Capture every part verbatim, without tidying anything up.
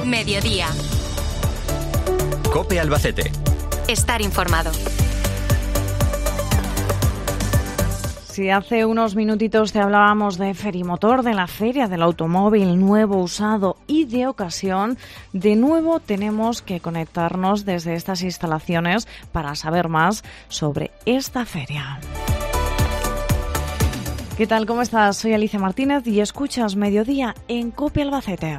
Mediodía. COPE Albacete. Estar informado. Si hace unos minutitos te hablábamos de Ferimotor, de la Feria del Automóvil nuevo, usado y de ocasión, de nuevo tenemos que conectarnos desde estas instalaciones para saber más sobre esta feria. ¿Qué tal? ¿Cómo estás? Soy Alicia Martínez y escuchas Mediodía en COPE Albacete.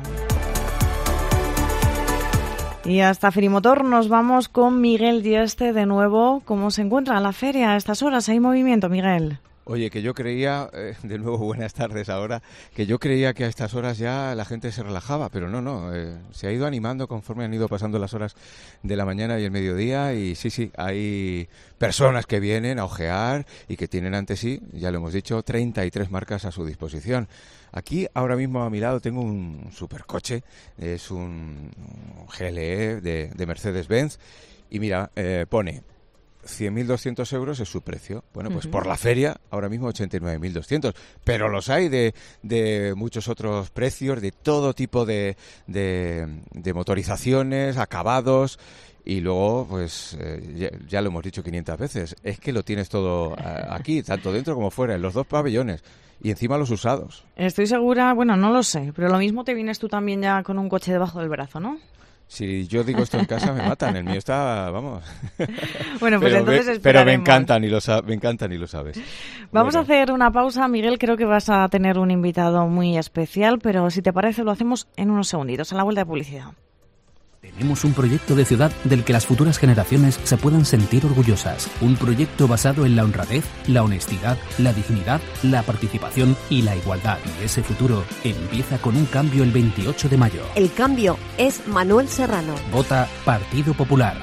Y hasta Ferimotor nos vamos con Miguel Dieste de nuevo. ¿Cómo se encuentra la feria a estas horas? ¿Hay movimiento, Miguel? Oye, que yo creía, eh, de nuevo buenas tardes ahora, que yo creía que a estas horas ya la gente se relajaba, pero no, no, eh, se ha ido animando conforme han ido pasando las horas de la mañana y el mediodía y sí, sí, hay personas que vienen a ojear y que tienen ante sí, ya lo hemos dicho, treinta y tres marcas a su disposición. Aquí, ahora mismo a mi lado, tengo un supercoche, es un G L E de, de Mercedes-Benz y mira, eh, pone cien mil doscientos euros es su precio. Bueno, pues uh-huh. por la feria, ahora mismo ochenta y nueve mil doscientos. Pero los hay de, de muchos otros precios, de todo tipo de, de, de motorizaciones, acabados. Y luego, pues, eh, ya, ya lo hemos dicho quinientas veces, es que lo tienes todo a, aquí, tanto dentro como fuera, en los dos pabellones. Y encima los usados. Estoy segura, bueno, no lo sé, pero lo mismo te vienes tú también ya con un coche debajo del brazo, ¿no? Si yo digo esto en casa me matan, el mío está, vamos. Bueno, pues pero entonces me, esperaremos. Pero me encantan y lo, me encantan y lo sabes. Vamos bueno. a hacer una pausa, Miguel, creo que vas a tener un invitado muy especial, pero si te parece lo hacemos en unos segunditos, a la vuelta de publicidad. Tenemos un proyecto de ciudad del que las futuras generaciones se puedan sentir orgullosas. Un proyecto basado en la honradez, la honestidad, la dignidad, la participación y la igualdad. Y ese futuro empieza con un cambio el veintiocho de mayo. El cambio es Manuel Serrano. Vota Partido Popular.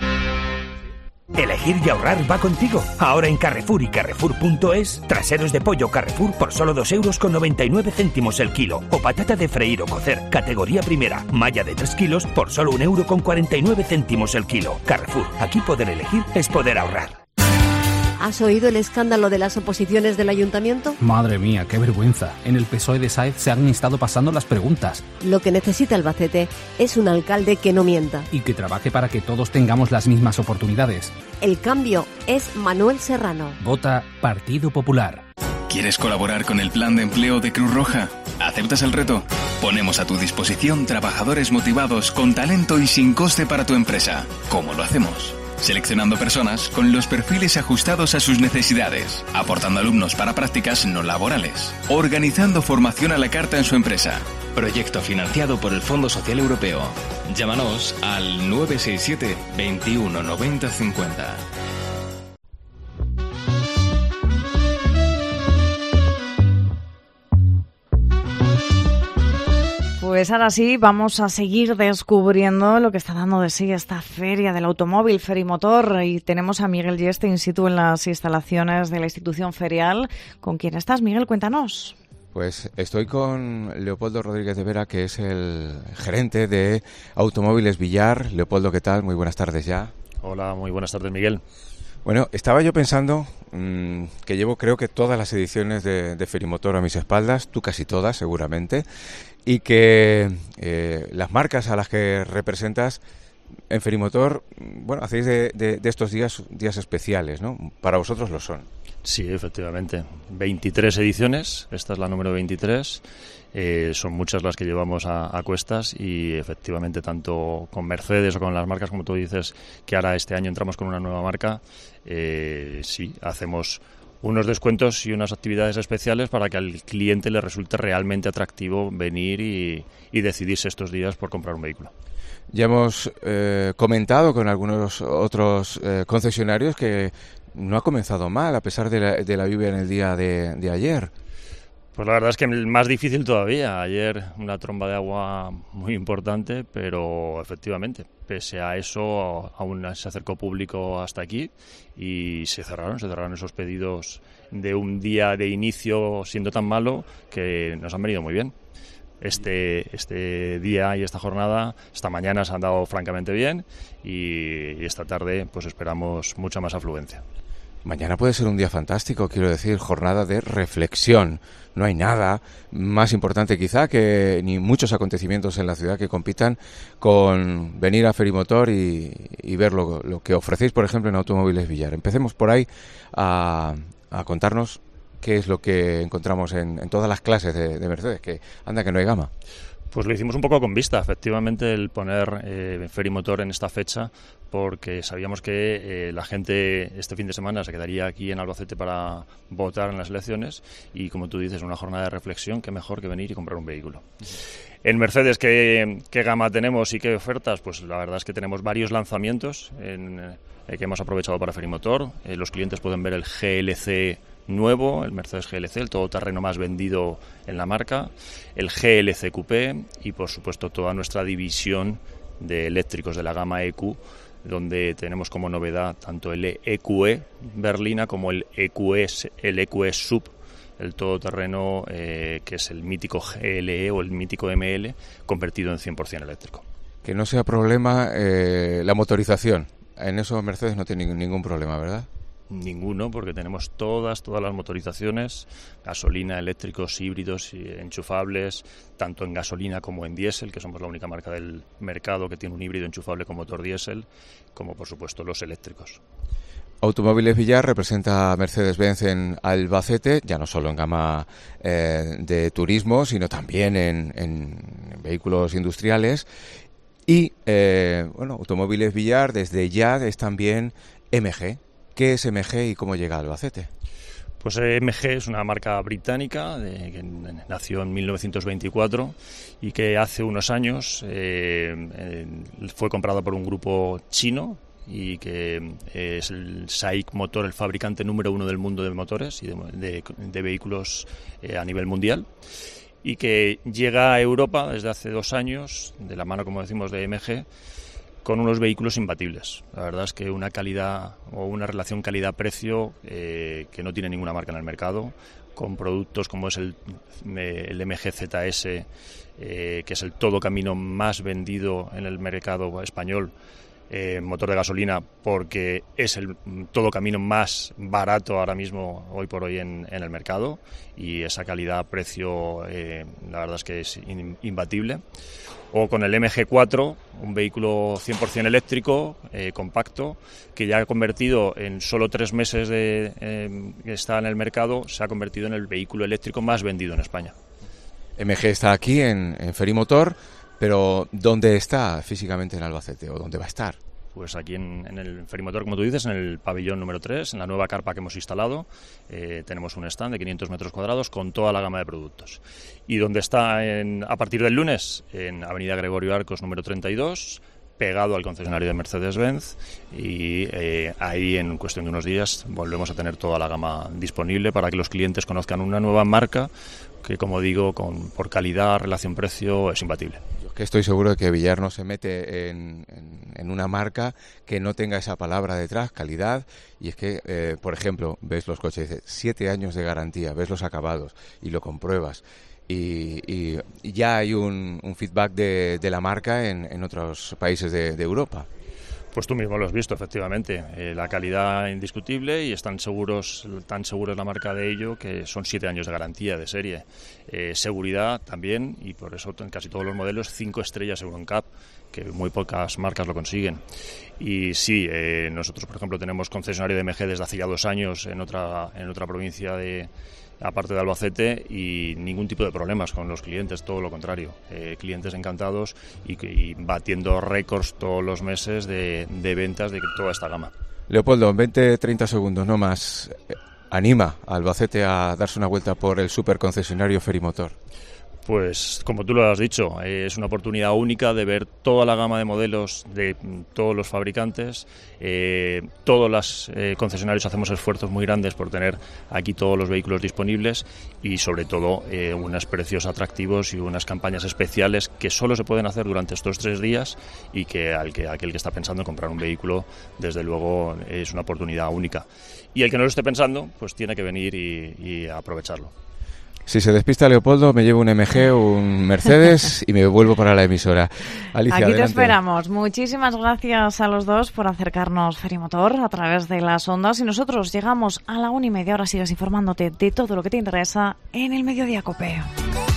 Elegir y ahorrar va contigo. Ahora en Carrefour y Carrefour punto es, traseros de pollo Carrefour por solo dos euros con noventa y nueve céntimos el kilo. O patata de freír o cocer, categoría primera, malla de tres kilos por solo un euro con cuarenta y nueve céntimos el kilo. Carrefour, aquí poder elegir es poder ahorrar. ¿Has oído el escándalo de las oposiciones del ayuntamiento? Madre mía, qué vergüenza. En el P S O E de Sáez se han estado pasando las preguntas. Lo que necesita Albacete es un alcalde que no mienta. Y que trabaje para que todos tengamos las mismas oportunidades. El cambio es Manuel Serrano. Vota Partido Popular. ¿Quieres colaborar con el plan de empleo de Cruz Roja? ¿Aceptas el reto? Ponemos a tu disposición trabajadores motivados con talento y sin coste para tu empresa. ¿Cómo lo hacemos? Seleccionando personas con los perfiles ajustados a sus necesidades, aportando alumnos para prácticas no laborales, organizando formación a la carta en su empresa. Proyecto financiado por el Fondo Social Europeo. Llámanos al nueve seis siete, veintiuno, noventa, cincuenta. Pues ahora sí, vamos a seguir descubriendo lo que está dando de sí esta feria del automóvil, Ferimotor, y tenemos a Miguel Dieste in situ en las instalaciones de la institución ferial. ¿Con quién estás, Miguel? Cuéntanos. Pues estoy con Leopoldo Rodríguez de Vera, que es el gerente de Automóviles Villar. Leopoldo, ¿qué tal? Muy buenas tardes ya. Hola, muy buenas tardes, Miguel. Bueno, estaba yo pensando mmm, que llevo creo que todas las ediciones de, de Ferimotor a mis espaldas, tú casi todas seguramente, y que eh, las marcas a las que representas en Ferimotor, bueno, hacéis de, de, de estos días días especiales, ¿no? Para vosotros lo son. Sí, efectivamente. veintitrés ediciones, esta es la número veintitrés. Eh, son muchas las que llevamos a, a cuestas y efectivamente tanto con Mercedes o con las marcas como tú dices que ahora este año entramos con una nueva marca, eh, sí, hacemos unos descuentos y unas actividades especiales para que al cliente le resulte realmente atractivo venir y, y decidirse estos días por comprar un vehículo. Ya hemos eh, comentado con algunos otros eh, concesionarios que no ha comenzado mal a pesar de la, de la lluvia en el día de, de ayer. Pues la verdad es que más difícil todavía. Ayer una tromba de agua muy importante, pero efectivamente, pese a eso, aún se acercó público hasta aquí y se cerraron, se cerraron esos pedidos de un día de inicio siendo tan malo que nos han venido muy bien. Este, este día y esta jornada, esta mañana se han dado francamente bien y, y esta tarde pues esperamos mucha más afluencia. Mañana puede ser un día fantástico, quiero decir, jornada de reflexión. No hay nada más importante quizá que ni muchos acontecimientos en la ciudad que compitan con venir a Ferimotor y, y ver lo, lo que ofrecéis, por ejemplo, en Automóviles Villar. Empecemos por ahí a, a contarnos qué es lo que encontramos en, en todas las clases de, de Mercedes, que anda que no hay gama. Pues lo hicimos un poco con vista, efectivamente, el poner eh, Ferimotor en esta fecha, porque sabíamos que eh, la gente este fin de semana se quedaría aquí en Albacete para votar en las elecciones y, como tú dices, una jornada de reflexión, qué mejor que venir y comprar un vehículo. En Mercedes, ¿qué, qué gama tenemos y qué ofertas? Pues la verdad es que tenemos varios lanzamientos en, eh, que hemos aprovechado para Ferimotor. Eh, los clientes pueden ver el G L C nuevo, el Mercedes G L C, el todoterreno más vendido en la marca, el G L C Coupé y, por supuesto, toda nuestra división de eléctricos de la gama E Q, donde tenemos como novedad tanto el E Q E berlina como el E Q E, el E Q E Sub, el todoterreno eh, que es el mítico G L E o el mítico M L convertido en cien por ciento eléctrico. Que no sea problema eh, la motorización. En eso Mercedes no tiene ningún problema, ¿verdad? Ninguno, porque tenemos todas, todas las motorizaciones, gasolina, eléctricos, híbridos y enchufables, tanto en gasolina como en diésel, que somos la única marca del mercado que tiene un híbrido enchufable con motor diésel, como por supuesto los eléctricos. Automóviles Villar representa a Mercedes-Benz en Albacete, ya no solo en gama eh, de turismo, sino también en, en vehículos industriales. Y, eh, bueno, Automóviles Villar desde ya es también M G. ¿Qué es M G y cómo llega a Albacete? Pues M G es una marca británica de, que nació en mil novecientos veinticuatro y que hace unos años eh, eh, fue comprada por un grupo chino y que es el SAIC Motor, el fabricante número uno del mundo de motores y de, de, de vehículos eh, a nivel mundial, y que llega a Europa desde hace dos años, de la mano, como decimos, de M G, con unos vehículos imbatibles. La verdad es que una calidad o una relación calidad-precio eh, que no tiene ninguna marca en el mercado, con productos como es el, el M G Z S, eh, que es el todo camino más vendido en el mercado español, eh, motor de gasolina, porque es el todo camino más barato ahora mismo, hoy por hoy, en, en el mercado, y esa calidad-precio eh, la verdad es que es in, imbatible. O con el M G cuatro, un vehículo cien por ciento eléctrico, eh, compacto, que ya ha convertido en solo tres meses de eh, que está en el mercado, se ha convertido en el vehículo eléctrico más vendido en España. M G está aquí en, en Ferimotor, pero ¿dónde está físicamente en Albacete o dónde va a estar? Pues aquí en, en el Ferimotor, como tú dices, en el pabellón número tres, en la nueva carpa que hemos instalado, eh, tenemos un stand de quinientos metros cuadrados con toda la gama de productos. Y donde está en, a partir del lunes, en Avenida Gregorio Arcos número treinta y dos, pegado al concesionario de Mercedes-Benz, y eh, ahí en cuestión de unos días volvemos a tener toda la gama disponible para que los clientes conozcan una nueva marca que, como digo, con, por calidad, relación-precio, es imbatible. Yo que estoy seguro de que Villar no se mete en, en, en una marca que no tenga esa palabra detrás, calidad, y es que, eh, por ejemplo, ves los coches, dice, siete años de garantía, ves los acabados y lo compruebas. Y, y, y ya hay un, un feedback de, de la marca en, en otros países de, de Europa. Pues tú mismo lo has visto, efectivamente. Eh, la calidad indiscutible, y están seguros, tan seguros la marca de ello, que son siete años de garantía de serie. Eh, seguridad también, y por eso en casi todos los modelos cinco estrellas Euro N C A P, que muy pocas marcas lo consiguen. Y sí, eh, nosotros, por ejemplo, tenemos concesionario de M G desde hace ya dos años en otra, en otra provincia de... aparte de Albacete, y ningún tipo de problemas con los clientes, todo lo contrario, eh, clientes encantados y, y batiendo récords todos los meses de, de ventas de toda esta gama. Leopoldo, veinte treinta segundos, no más. Anima a Albacete a darse una vuelta por el superconcesionario Ferimotor. Pues como tú lo has dicho, eh, es una oportunidad única de ver toda la gama de modelos de todos los fabricantes. Eh, todos los eh, concesionarios hacemos esfuerzos muy grandes por tener aquí todos los vehículos disponibles y, sobre todo, eh, unos precios atractivos y unas campañas especiales que solo se pueden hacer durante estos tres días y que, al que aquel que está pensando en comprar un vehículo, desde luego, es una oportunidad única. Y el que no lo esté pensando, pues tiene que venir y, y aprovecharlo. Si se despista Leopoldo, me llevo un M G, un Mercedes y me vuelvo para la emisora. Alicia, Aquí adelante. te esperamos. Muchísimas gracias a los dos por acercarnos Ferimotor a través de las ondas y nosotros llegamos a la una y media. Ahora sigues informándote de todo lo que te interesa en el Mediodía COPE.